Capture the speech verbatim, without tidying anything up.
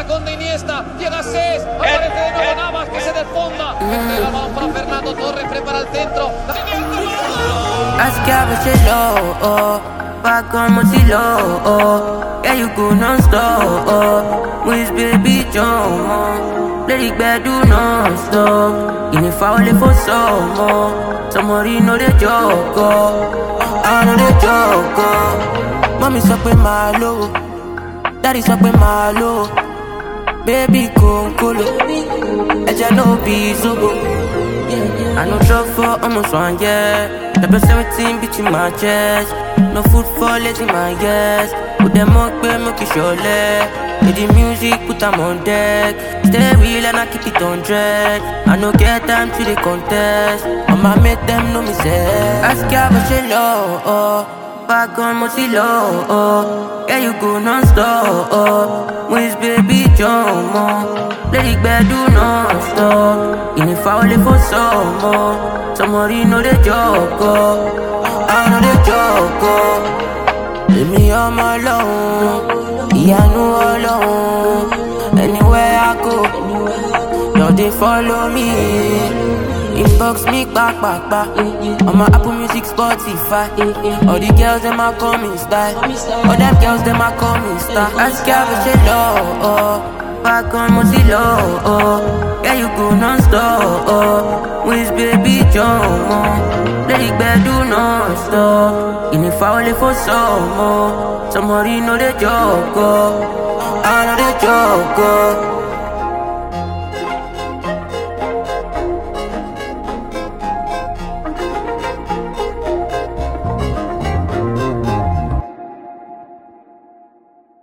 con Iniesta, llega Cés, aparece de nuevo Navas que se desfonda. Entrega el balón para Fernando Torres, prepara el centro. Ask oh, back on Mozilla, oh, yeah you go non-stop, oh, with baby John, let it be do non-stop, in if I only for some more, somebody know the joke, oh, I know the joke, oh, mommy suck with my low, daddy suck with my low, baby come colo, I just know be so good. I no drug for almost one year. Double seventeen between my chest. No food for late in my yes. Put them up, baby, make it surely. With the music, put them on deck. Stay real and I keep it on dread. I no get time to the contest. I'ma make them know me say. Ask ya what she love, oh. Back on Mozilla, oh. Yeah, you go non-stop, oh. With baby John, oh. Let it be do non-stop. In if I only for some more, somebody know the joke, oh. I know the joke, oh. Leave me on my own, yeah, I know alone. Anywhere I go, yo, they follow me. Inbox me back, back, back. On my Apple Music, Spotify. All the girls, them are coming style. All them girls, them are coming style. Ask ya what she love, oh. Back on Mozilla, oh. Yeah, you go non-stop, oh. With baby John, oh. Let it be do non-stop. In if I only for some more, somebody know the joke, oh. I know the joke, oh.